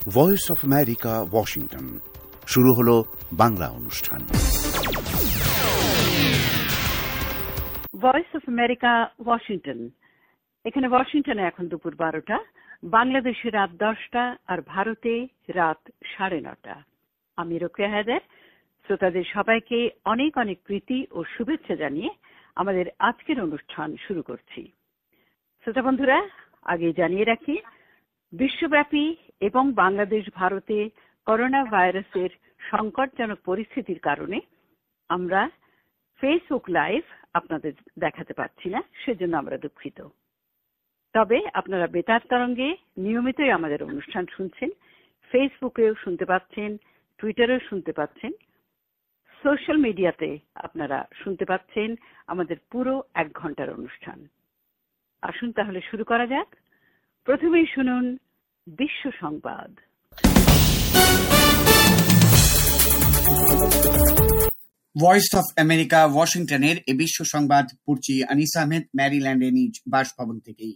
Voice of America, Washington. শুরু হলো বাংলা অনুষ্ঠান। Voice of America, Washington. এখানে ওয়াশিংটনে এখন দুপুর 12টা, বাংলাদেশে রাত 10টা, আর ভারতে রাত 9:30। আমি রোকেয়া হায়দার শ্রোতাদের সবাইকে অনেক অনেক প্রীতি ও শুভেচ্ছা জানিয়ে আমাদের আজকের অনুষ্ঠান শুরু করছি। শ্রোতা বন্ধুরা, আগে জানিয়ে রাখি, বিশ্বব্যাপী এবং বাংলাদেশ ভারতে করোনা ভাইরাসের সংকটজনক পরিস্থিতির কারণে আমরা ফেসবুক লাইভ আপনাদের দেখাতে পারছি না, সেজন্য আমরা দুঃখিত। তবে আপনারা বেতার তরঙ্গে নিয়মিতই আমাদের অনুষ্ঠান শুনছেন, ফেসবুকেও শুনতে পাচ্ছেন, টুইটারেও শুনতে পাচ্ছেন, সোশ্যাল মিডিয়াতে আপনারা শুনতে পাচ্ছেন আমাদের পুরো 1 ঘন্টার অনুষ্ঠান। আসুন তাহলে শুরু করা যাক। প্রথমেই শুনুন বিশ্ব সংবাদ। ভয়েস অফ আমেরিকা, ওয়াশিংটনের এ বিশ্ব সংবাদ পড়ছি আনিস আহমেদ, ম্যারিল্যান্ডের নিজ বাসভবন থেকেই।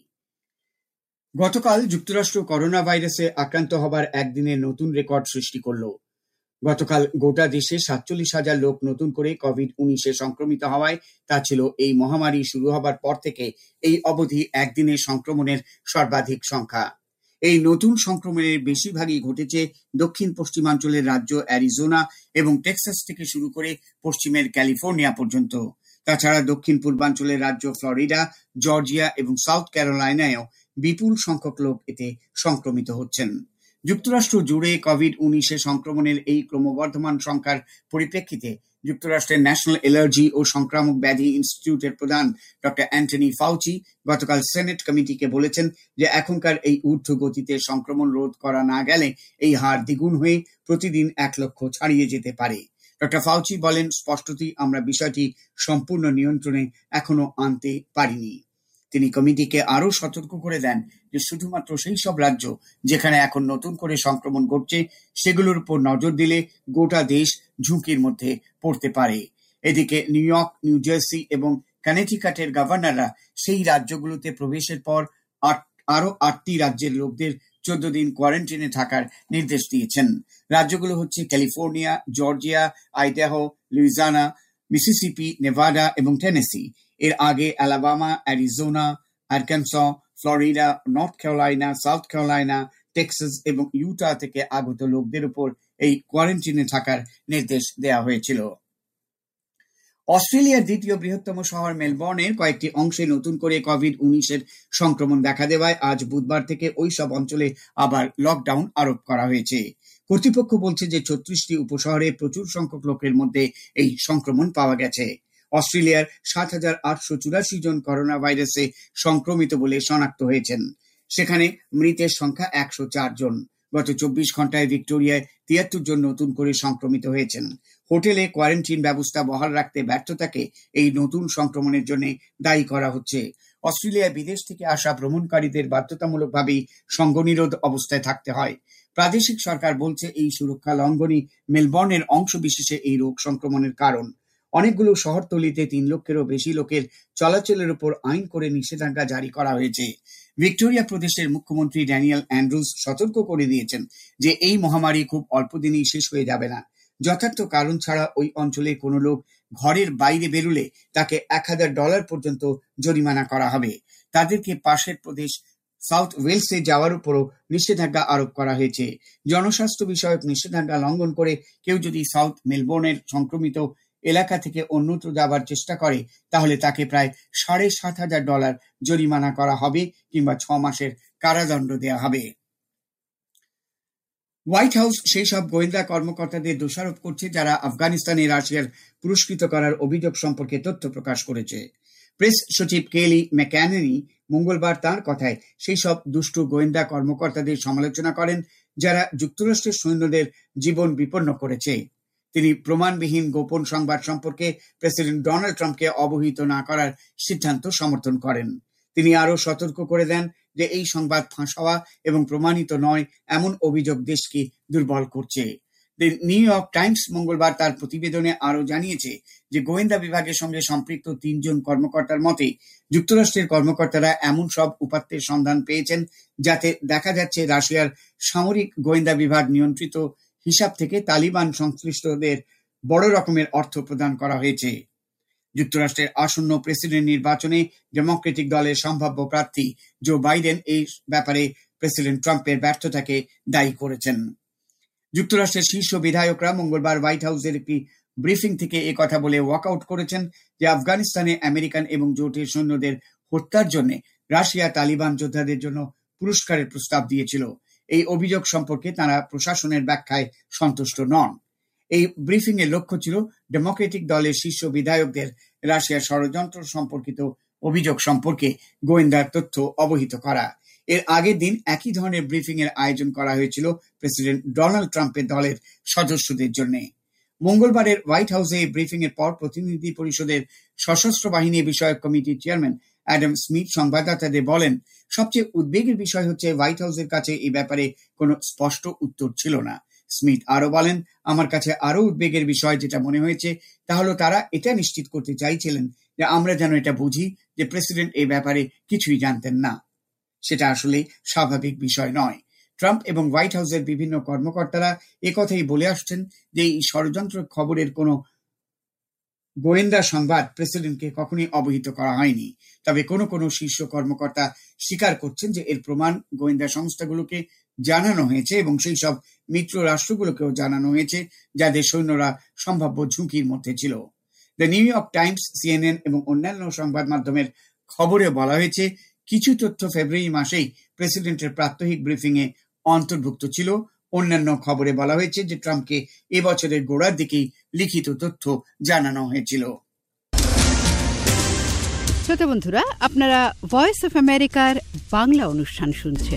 গতকাল যুক্তরাষ্ট্র করোনা ভাইরাসে আক্রান্ত হবার একদিনের নতুন রেকর্ড সৃষ্টি করল। গতকাল গোটা দেশে 47,000 লোক নতুন করে কোভিড-19 সংক্রমিত হওয়ায় তা ছিল এই মহামারী শুরু হবার পর থেকে এই অবধি একদিনে সংক্রমণের সর্বাধিক সংখ্যা। এই নতুন সংক্রমণের বেশিরভাগই ঘটেছে দক্ষিণ পশ্চিমাঞ্চলের রাজ্য অ্যারিজোনা এবং টেক্সাস থেকে শুরু করে পশ্চিমের ক্যালিফোর্নিয়া পর্যন্ত। তাছাড়া দক্ষিণ পূর্বাঞ্চলের রাজ্য ফ্লোরিডা, জর্জিয়া এবং সাউথ ক্যারোলাইনায়ও বিপুল সংখ্যক লোক এতে সংক্রমিত হচ্ছেন। যুক্তরাষ্ট্র জুড়ে কোভিড-19 সংক্রমণের এই ক্রমবর্ধমান সংখ্যার পরিপ্রেক্ষিতে যুক্তরাষ্ট্রের ন্যাশনাল অ্যালার্জি ও সংক্রামক ব্যাধি ইনস্টিটিউটের প্রধান ডক্টর অ্যান্টনি ফাউচি গতকাল সেনেট কমিটিকে বলেছেন যে এখনকার এই ঊর্ধ্ব গতিতে সংক্রমণ রোধ করা না গেলে এই হার দ্বিগুণ হয়ে প্রতিদিন 1 লক্ষ ছাড়িয়ে যেতে পারে। ডক্টর ফাউচি বলেন, স্পষ্টতই আমরা বিষয়টি সম্পূর্ণ নিয়ন্ত্রণে এখনো আনতে পারিনি। তিনি কমিটিকে আরও সতর্ক করে দেন যে শুধুমাত্র সেই সব রাজ্য যেখানে এখন নতুন করে সংক্রমণ ঘটছে সেগুলোর উপর নজর দিলে গোটা দেশ ঝুঁকির মধ্যে পড়তে পারে। এদিকে নিউ ইয়র্ক, নিউ জার্সি এবং কানেটিকাটের গভর্নররা সেই রাজ্যগুলোতে প্রবেশের পর আরও 8টি রাজ্যের লোকদের 14 দিন কোয়ারেন্টাইনে থাকার নির্দেশ দিয়েছেন। রাজ্যগুলো হচ্ছে California, Georgia, Idaho, Louisiana, Mississippi, Nevada এবং টেনেসি। এর আগে Alabama, Arizona, Arkansas, Florida, North Carolina, South Carolina, Texas এবং ইউটা থেকে আগত লোকদের উপর এই কোয়ারেন্টাইনে থাকার নির্দেশ দেওয়া হয়েছিল। অস্ট্রেলিয়ার দ্বিতীয় বৃহত্তম শহর মেলবোর্নের কয়েকটি অংশে নতুন করে কোভিড-19 সংক্রমণ দেখা দেওয়ায় আজ বুধবার থেকে ওই সব অঞ্চলে আবার লকডাউন আরোপ করা হয়েছে। কর্তৃপক্ষ বলছে যে 36টি উপশহরে প্রচুর সংখ্যক লোকের মধ্যে এই সংক্রমণ পাওয়া গেছে। অস্ট্রেলিয়ার 7,884 জন করোনা ভাইরাসে সংক্রমিত বলে শনাক্ত হয়েছেন। সেখানে মৃতের সংখ্যা 104 জন। গত 24 ঘন্টায় ভিক্টোরিয়ায় 73 জন নতুন করে সংক্রমিত হয়েছেন। হোটেলে কোয়ারেন্টাইন ব্যবস্থা বহাল রাখতে ব্যর্থতাকে এই নতুন সংক্রমণের জন্য দায়ী করা হচ্ছে। অস্ট্রেলিয়ায় বিদেশ থেকে আসা ভ্রমণকারীদের বাধ্যতামূলকভাবেই সঙ্গনিরোধ অবস্থায় থাকতে হয়। প্রাদেশিক সরকার বলছে এই সুরক্ষা লঙ্ঘনই মেলবোর্নের অংশবিশেষে এই রোগ সংক্রমণের কারণ। অনেকগুলো শহরতলিতে 3 লক্ষেরও বেশি লোকের চলাচলের উপর আইন করে নিষেধাজ্ঞা জারি করা হয়েছে। ভিক্টোরিয়া প্রদেশের মুখ্যমন্ত্রী ড্যানিয়েল অ্যান্ড্রুজ সতর্ক করে দিয়েছেন যে এই মহামারী খুব অল্প দিনেই শেষ হয়ে যাবে না। যথার্থ কারণ ছাড়া ওই অঞ্চলে কোনো লোক ঘরের বাইরে বেরুলে তাকে $1,000 পর্যন্ত জরিমানা করা হবে। তাদেরকে পাশের প্রদেশ সাউথ ওয়েলসে যাওয়ার উপরও নিষেধাজ্ঞা আরোপ করা হয়েছে। জনস্বাস্থ্য বিষয়ক নিষেধাজ্ঞা লঙ্ঘন করে কেউ যদি সাউথ মেলবোর্নের সংক্রমিত এলাকা থেকে অন্যত্র যাবার চেষ্টা করে তাহলে তাকে প্রায় $7,500 জরিমানা করা হবে কিংবা 6 মাসের কারাদণ্ড দেওয়া হবে। হোয়াইট হাউস সেই সব গোয়েন্দা কর্মকর্তাদের দোষারোপ করছে যারা আফগানিস্তানে রাশিয়ার পুরস্কৃত করার অভিযোগ সম্পর্কে তথ্য প্রকাশ করেছে। প্রেস সচিব কেলি ম্যাকানেনি মঙ্গলবার তাঁর কথায় সেই সব দুষ্ট গোয়েন্দা কর্মকর্তাদের সমালোচনা করেন যারা যুক্তরাষ্ট্রের সৈন্যদের জীবন বিপন্ন করেছে। তিনি প্রমাণবিহীন গোপন সংবাদ সম্পর্কে প্রেসিডেন্ট ডোনাল্ড ট্রাম্পকে অবহিত না করার সিদ্ধান্ত সমর্থন করেন। তিনি আরও সতর্ক করে দেন যে এই সংবাদ ফাঁস হওয়া এবং প্রমাণিত নয় এমন অভিযোগ দেশকে দুর্বল করছে। দ্য নিউ ইয়র্ক টাইমস মঙ্গলবার তার প্রতিবেদনে আরও জানিয়েছে যে গোয়েন্দা বিভাগের সঙ্গে সম্পৃক্ত 3 জন কর্মকর্তার মতে যুক্তরাষ্ট্রের কর্মকর্তারা এমন সব উপাত্তের সন্ধান পেয়েছেন যাতে দেখা যাচ্ছে রাশিয়ার সামরিক গোয়েন্দা বিভাগ নিয়ন্ত্রিত হিসাব থেকে তালিবান সংশ্লিষ্টদের বড় রকমের অর্থ প্রদান করা হয়েছে। যুক্তরাষ্ট্রের আসন্ন প্রেসিডেন্ট নির্বাচনে ডেমোক্রেটিক দলের সম্ভাব্য প্রার্থী জো বাইডেন এই ব্যাপারে প্রেসিডেন্ট ট্রাম্পের ব্যর্থতাকে দায়ী করেছেন। যুক্তরাষ্ট্রের শীর্ষ বিধায়করা মঙ্গলবার হোয়াইট হাউসের একটি ব্রিফিং থেকে একথা বলে ওয়াকআউট করেছেন যে আফগানিস্তানে আমেরিকান এবং জোটের সৈন্যদের হত্যার জন্য রাশিয়া তালিবান যোদ্ধাদের জন্য পুরস্কারের প্রস্তাব দিয়েছিল। এই অভিযোগ সম্পর্কে তারা প্রশাসনের ব্যাখ্যায় সন্তুষ্ট নন। এই ব্রিফিং এর লক্ষ্য ছিল ডেমোক্রেটিক দলের শীর্ষ বিধায়কদের রাশিয়ার ষড়যন্ত্র সম্পর্কিত অভিযোগ সম্পর্কে গোয়েন্দা তথ্য অবহিত করা। এর আগের দিন একই ধরনের ব্রিফিং এর আয়োজন করা হয়েছিল প্রেসিডেন্ট ডোনাল্ড ট্রাম্পের দলের সদস্যদের জন্য। মঙ্গলবারের হোয়াইট হাউসে এই ব্রিফিং এর পর প্রতিনিধি পরিষদের সশস্ত্র বাহিনী বিষয়ক কমিটির চেয়ারম্যান অ্যাডাম স্মিথ সংবাদদাতাদের বলেন, সবচেয়ে উদ্বেগের বিষয় হচ্ছে হোয়াইট হাউসের কাছে এই ব্যাপারে কোনো স্পষ্ট উত্তর ছিল না। স্মিথ আরো বলেন, আমার কাছে আরো উদ্বেগের বিষয় যেটা মনে হয়েছে তা হলো তারা এটা নিশ্চিত করতে চাইছিলেন যে আমরা যেন এটা বুঝি যে প্রেসিডেন্ট এই ব্যাপারে কিছুই জানতেন না। সেটা আসলে স্বাভাবিক বিষয় নয়। ট্রাম্প এবং হোয়াইট হাউসের বিভিন্ন কর্মকর্তারা একথাই বলে আসছেন যে এই ষড়যন্ত্র খবরের কোনো গোয়েন্দা সংবাদ প্রেসিডেন্টকে কখনোই অবহিত করা হয়নি। তবে কোনো কোনো শীর্ষ কর্মকর্তা স্বীকার করছেন যে এর প্রমাণ গোয়েন্দা সংস্থাগুলোকে জানানো হয়েছে এবং সেই সব মিত্র রাষ্ট্রগুলোকেও জানানো হয়েছে যাদের সৈন্যরা সম্ভাব্য ঝুঁকির মধ্যে ছিল। The New York Times, CNN এবং অন্যান্য সংবাদ মাধ্যমের খবরে বলা হয়েছে কিছু তথ্য ফেব্রুয়ারি মাসেই প্রেসিডেন্টের প্রাত্যহিক ব্রিফিং এ অন্তর্ভুক্ত ছিল। অন্যান্য খবরে বলা হয়েছে যে ট্রাম্পকে এবছরের গোড়ার দিকেই লিখিত তথ্য জানানো হয়েছিল। শ্রোতা বন্ধুরা, আপনারা ভয়েস অফ আমেরিকার বাংলা অনুষ্ঠান শুনছেন।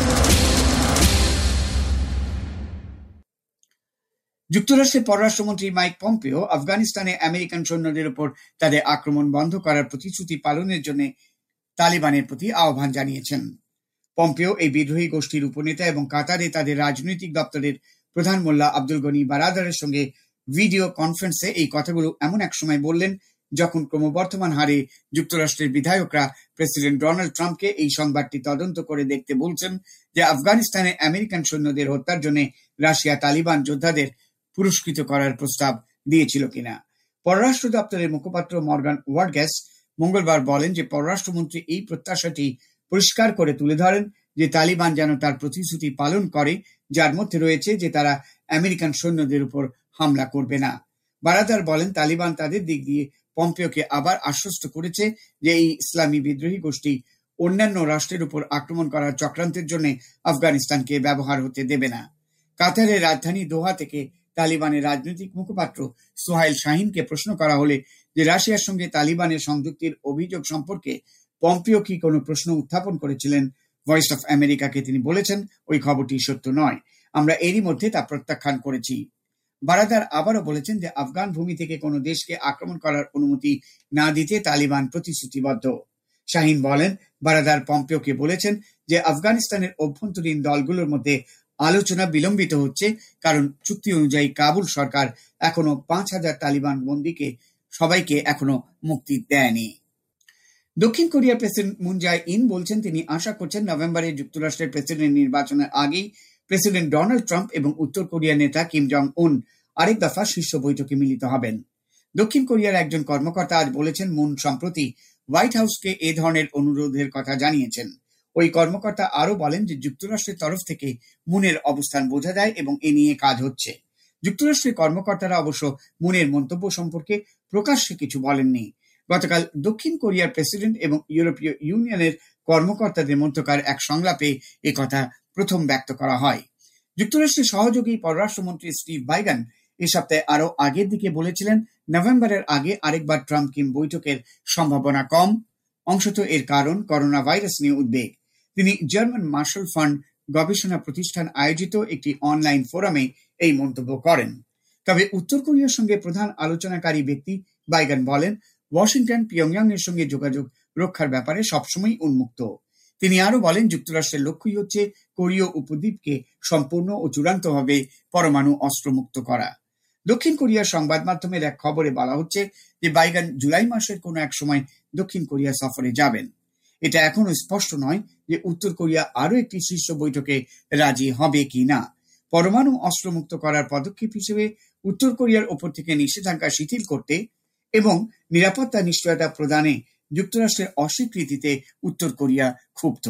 যুক্তরাষ্ট্রের পররাষ্ট্রমন্ত্রী মাইক পম্পেও আফগানিস্তানে আমেরিকান সৈন্যদের উপর তাদের আক্রমণ বন্ধ করার প্রতিশ্রুতি পালনের জন্য তালিবানের প্রতি আহ্বান জানিয়েছেন। পম্পেও এই বিদ্রোহী গোষ্ঠীর উপনেতা এবং কাতারে তাদের রাজনৈতিক দপ্তরের প্রধান মোল্লা আব্দুল গনি বারাদারের সঙ্গে ভিডিও কনফারেন্সে এই কথাগুলো এমন এক সময় বললেন যখন ক্রমবর্ধমান হারে যুক্তরাষ্ট্রের বিধায়করা প্রেসিডেন্ট ডোনাল্ড ট্রাম্পকে এই সংবাদটি তদন্ত করে দেখতে বলছেন যে আফগানিস্তানে আমেরিকান সৈন্যদের হত্যার জন্য রাশিয়া তালিবান যোদ্ধাদের পুরস্কৃত করার প্রস্তাব দিয়েছিল কিনা। পররাষ্ট্র দপ্তরের মুখপাত্র মর্গান ওয়ার্ডগ্যাস মঙ্গলবার বলেন যে পররাষ্ট্রমন্ত্রী এই প্রত্যাশাটি পরিষ্কার করে তুলে ধরেন যে তালিবান যেন তার প্রতিশ্রুতি পালন করে, যার মধ্যে রয়েছে যে তারা আমেরিকান সৈন্যদের উপর হামলা করবে না। বারাদার বলেন, তালিবান তাদের দিক দিয়ে পম্পেওকে আবার আশ্বস্ত করেছে যে এই ইসলামী বিদ্রোহী গোষ্ঠী অন্যান্য রাষ্ট্রের উপর আক্রমণ করার চক্রান্তের জন্য আফগানিস্তানকে ব্যবহার হতে দেবে না। কাতারের রাজধানী দোহা থেকে তালিবানের রাজনৈতিক মুখপাত্র সোহাইল শাহিনকে প্রশ্ন করা হলে যে রাশিয়ার সঙ্গে তালিবানের সংযুক্তির অভিযোগ সম্পর্কে পম্পেও কি কোনো প্রশ্ন উত্থাপন করেছিলেন, ভয়েস অফ আমেরিকাকে তিনি বলেছেন, ওই খবরটি সত্য নয়, আমরা এরই মধ্যে তা প্রত্যাখ্যান করেছি। বারাদার আবারও বলেছেন যে আফগান ভূমি থেকে কোনো দেশকে আক্রমণ করার অনুমতি না দিতে তালিবান প্রতিশ্রুতিবদ্ধ। শাহিন বলেন, বারাদার পম্পেওকে বলেছেন যে আফগানিস্তানের অভ্যন্তরীণ দলগুলোর মধ্যে আলোচনা বিলম্বিত হচ্ছে কারণ চুক্তি অনুযায়ী কাবুল সরকার এখনো 5,000 তালিবান বন্দীকে সবাইকে এখনো মুক্তি দেয়নি। দক্ষিণ কোরিয়ার প্রেসিডেন্ট মুন জাই-ইন বলছেন তিনি আশা করছেন নভেম্বরে যুক্তরাষ্ট্রের প্রেসিডেন্ট নির্বাচনের আগেই প্রেসিডেন্ট ডোনাল্ড ট্রাম্প এবং উত্তর কোরিয়ার নেতা কিম জং উন আরেক দফা শীর্ষ বৈঠকে মিলিত হবেন। দক্ষিণ কোরিয়ার একজন কর্মকর্তা আজ বলেছেন মুন সম্প্রতি হোয়াইট হাউসকে এ ধরনের অনুরোধের কথা জানিয়েছেন। ওই কর্মকর্তা আরো বলেন যে যুক্তরাষ্ট্রের তরফ থেকে মুনের অবস্থান বোঝা যায় এবং এ নিয়ে কাজ হচ্ছে। যুক্তরাষ্ট্রের কর্মকর্তারা অবশ্য মুনের মন্তব্য সম্পর্কে প্রকাশ্যে কিছু বলেননি। গতকাল দক্ষিণ কোরিয়ার প্রেসিডেন্ট এবং ইউরোপীয় ইউনিয়নের কর্মকর্তাদের মধ্যকার এক সংলাপে একথা প্রথম ব্যক্ত করা হয়। যুক্তরাষ্ট্রের সহযোগী পররাষ্ট্রমন্ত্রী স্টিভ বাইগান এ সপ্তাহে আরো আগের দিকে বলেছিলেন নভেম্বরের আগে আরেকবার ট্রাম্প কিম বৈঠকের সম্ভাবনা কম, অংশত এর কারণ করোনা ভাইরাস নিয়ে উদ্বেগ। তিনি জার্মান মার্শাল ফান্ড গবেষণা প্রতিষ্ঠান আয়োজিত একটি অনলাইন ফোরামে এই মন্তব্য করেন। তবে উত্তর কোরিয়ার সঙ্গে প্রধান আলোচনাকারী ব্যক্তি বাইগান বলেন, ওয়াশিংটন পিয়ংইয়ং এর সঙ্গে যোগাযোগ রক্ষার ব্যাপারে সবসময় উন্মুক্ত। তিনি আরো বলেন, যুক্তরাষ্ট্রের লক্ষ্যই হচ্ছে কোরীয় উপদ্বীপকে সম্পূর্ণ ও চূড়ান্তভাবে পরমাণু অস্ত্রমুক্ত করা। দক্ষিণ কোরিয়ার সংবাদ মাধ্যমের এক খবরে বলা হচ্ছে যে বাইডেন জুলাই মাসের কোনো এক সময় দক্ষিণ কোরিয়া সফরে যাবেন। এটা এখনো স্পষ্ট নয় যে উত্তর কোরিয়া আরো একটি শীর্ষ বৈঠকে রাজি হবে কি না। পরমাণু অস্ত্রমুক্ত করার পদক্ষেপ হিসেবে উত্তর কোরিয়ার ওপর থেকে নিষেধাজ্ঞা শিথিল করতে এবং নিরাপত্তা নিশ্চয়তা প্রদানে যুক্তরাষ্ট্রের অস্বীকৃতিতে উত্তর কোরিয়া ক্ষুব্ধ।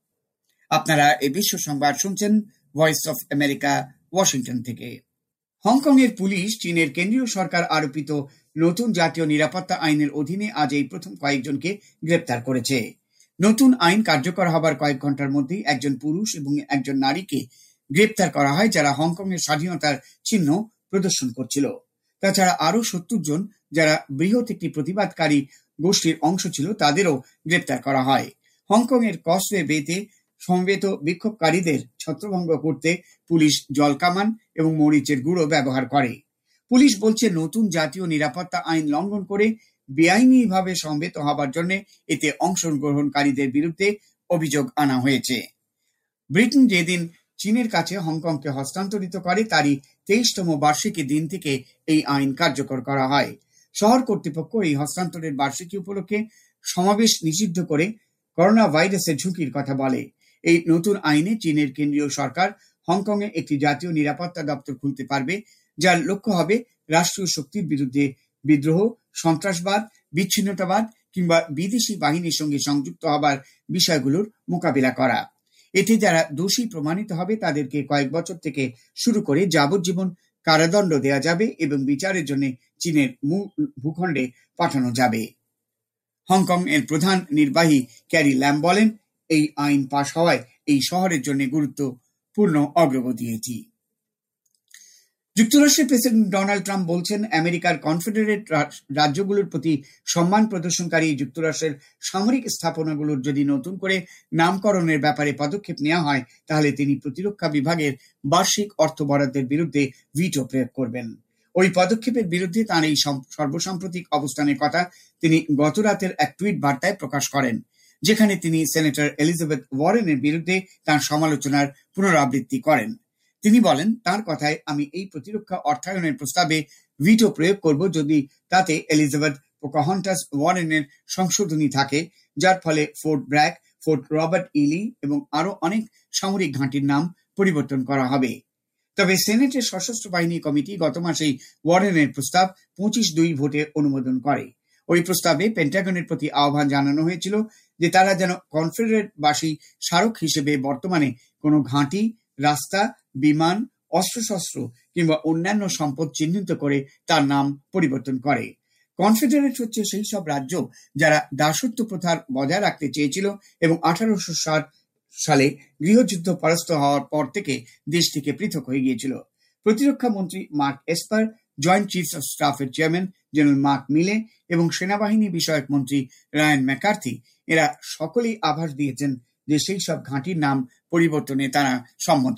আপনারা এই বিশ্ব সংবাদ শুনছেন ভয়েস অফ আমেরিকা, ওয়াশিংটন থেকে। হংকং এর পুলিশ চীনের কেন্দ্রীয় সরকার আরোপিত নতুন জাতীয় নিরাপত্তা আইনের অধীনে আজ এই প্রথম কয়েকজনকে গ্রেপ্তার করেছে। নতুন আইন কার্যকর হবার কয়েক ঘন্টার মধ্যেই একজন পুরুষ এবং একজন নারীকে গ্রেপ্তার করা হয়, যারা হংকং এর স্বাধীনতার চিহ্ন প্রদর্শন করছিল। তাছাড়া আরো ৭০ জন যারা বৃহৎ একটি প্রতিবাদকারী গোষ্ঠীর অংশ ছিল তাদেরও গ্রেপ্তার করা হয়। হংকং এর কসওয়ে বেতে সমবেত বিক্ষোভকারীদের ছত্রভঙ্গ করতে পুলিশ জলকামান এবং মরিচের গুঁড়ো ব্যবহার করে। পুলিশ বলছে, নতুন জাতীয় নিরাপত্তা আইন লঙ্ঘন করে বেআইনিভাবে সমবেত হবার জন্য এতে অংশগ্রহণকারীদের বিরুদ্ধে অভিযোগ আনা হয়েছে। ব্রিটেন যেদিন চীনের কাছে হংকংকে হস্তান্তরিত করে তারই 23তম বার্ষিকী দিন থেকে এই আইন কার্যকর করা হয়। শহর কর্তৃপক্ষ এই হস্তান্তরের বার্ষিকী উপলক্ষে সমাবেশ নিষিদ্ধ করে করোনা ভাইরাসের ঝুঁকির কথা বলে। এই নতুন আইনে চীনের কেন্দ্রীয় সরকার হংকংয়ে একটি জাতীয় নিরাপত্তা দপ্তর খুলতে পারবে, যার লক্ষ্য হবে রাষ্ট্রীয় শক্তির বিরুদ্ধে বিদ্রোহ, সন্ত্রাসবাদ, বিচ্ছিন্নতাবাদ কিংবা বিদেশি বাহিনীর সঙ্গে সংযুক্ত হবার বিষয়গুলোর মোকাবিলা করা। এতে যারা দোষী প্রমাণিত হবে তাদেরকে কয়েক বছর থেকে শুরু করে যাবজ্জীবন কারাদণ্ড দেওয়া যাবে এবং বিচারের জন্য চীনের মূল ভূখণ্ডে পাঠানো যাবে। হংকং এর প্রধান নির্বাহী ক্যারি ল্যাম বলেন, এই আইন পাশ হওয়ায় এই শহরের জন্য গুরুত্বপূর্ণ অগ্রগতি এটি। যুক্তরাষ্ট্রের প্রেসিডেন্ট ডোনাল্ড ট্রাম্প বলছেন, আমেরিকার কনফেডারেট রাজ্যগুলোর প্রতি সম্মান প্রদর্শনকারী যুক্তরাষ্ট্রের সামরিক স্থাপনাগুলোর যদি নতুন করে নামকরণের ব্যাপারে পদক্ষেপ নেওয়া হয় তাহলে তিনি প্রতিরক্ষা বিভাগের বার্ষিক অর্থ বরাদ্দের বিরুদ্ধে ভিটো প্রয়োগ করবেন। ওই পদক্ষেপের বিরুদ্ধে তাঁর এই সর্বসাম্প্রতিক অবস্থানের কথা তিনি গত রাতের এক টুইট বার্তায় প্রকাশ করেন, যেখানে তিনি সেনেটর এলিজাবেথ ওয়ারেনের বিরুদ্ধে তাঁর সমালোচনার পুনরাবৃত্তি করেন। তিনি বলেন, তার কথায়, আমি এই প্রতিরক্ষা অর্থায়নের প্রস্তাবে ভিটো প্রয়োগ করব যদি তাতে এলিজাবেথ পোকাহন্টাস ওয়ারেনের সংশোধনী থাকে, যার ফলে Fort Bragg, Fort Robert E Lee এবং আরো অনেক সামরিক ঘাঁটির নাম পরিবর্তন করা হবে। তবে সেনেটের সশস্ত্র বাহিনী কমিটি গত মাসেই ওয়ারেনের প্রস্তাব 25-2 ভোটে অনুমোদন করে। ওই প্রস্তাবে পেন্টাগনের প্রতি আহ্বান জানানো হয়েছিল যে তারা যেন কনফেডারেটবাসী স্মারক হিসেবে বর্তমানে কোনো ঘাঁটি, রাস্তা, বিমান, অস্ত্রশস্ত্র কিংবা অন্যান্য সম্পদ চিহ্নিত করে তার নাম পরিবর্তন করে। কনফেডারেট হচ্ছে সেই সব রাজ্য যারা দাসত্ব প্রথার বজায় রাখতে চেয়েছিল এবং 1860 সালে গৃহযুদ্ধ পরাস্ত হওয়ার পর থেকে দেশ থেকে পৃথক হয়ে গিয়েছিল। প্রতিরক্ষা মন্ত্রী Mark Esper, joint chiefs of স্টাফের চেয়ারম্যান জেনারেল মার্ক মিলে এবং সেনাবাহিনী বিষয়ক মন্ত্রী রায়ান ম্যাকার্থি এরা সকলেই আভাস দিয়েছেন যে সেই সব ঘাঁটির নাম পরিবর্তনে তারা সম্মত।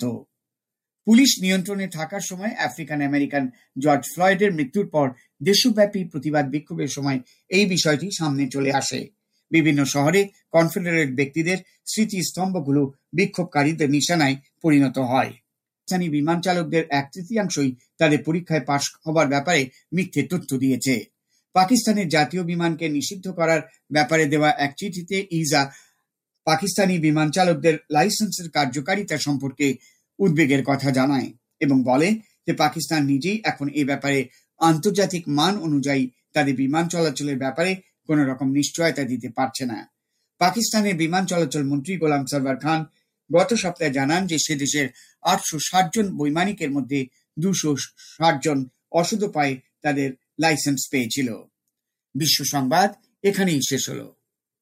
পুলিশ নিয়ন্ত্রণে থাকার সময় আফ্রিকান আমেরিকান জর্জ ফ্লয়েডের মৃত্যুর পর দেশব্যাপী প্রতিবাদ বিক্ষোভের সময় এই বিষয়টি সামনে চলে আসে। বিভিন্ন শহরে কনফেডারেট ব্যক্তিদের স্মৃতিস্তম্ভগুলো বিক্ষোভকারীদের নিশানায় পরিণত হয়। পাকিস্তানি বিমান চালকদের 1/3 তাদের পরীক্ষায় পাশ হবার ব্যাপারে মিথ্যে তথ্য দিয়েছে। পাকিস্তানের জাতীয় বিমানকে নিষিদ্ধ করার ব্যাপারে দেওয়া এক চিঠিতে ইজা পাকিস্তানি বিমান চালকদের লাইসেন্সের কার্যকারিতা সম্পর্কে উদ্বেগের কথা জানায় এবং বলে যে পাকিস্তান নিজেই এখন এই ব্যাপারে আন্তর্জাতিক মান অনুযায়ী তাদের বিমান চলাচলের ব্যাপারে কোন রকম নিশ্চয়তা দিতে পারছে না। পাকিস্তানের বিমান চলাচল মন্ত্রী গোলাম সরওয়ার খান গত সপ্তাহে জানান যে সে দেশের 860 জন বৈমানিকের মধ্যে 260 জন অসুধ পায়ে তাদের লাইসেন্স পেয়েছিল। বিশ্ব সংবাদ এখানেই শেষ হলো।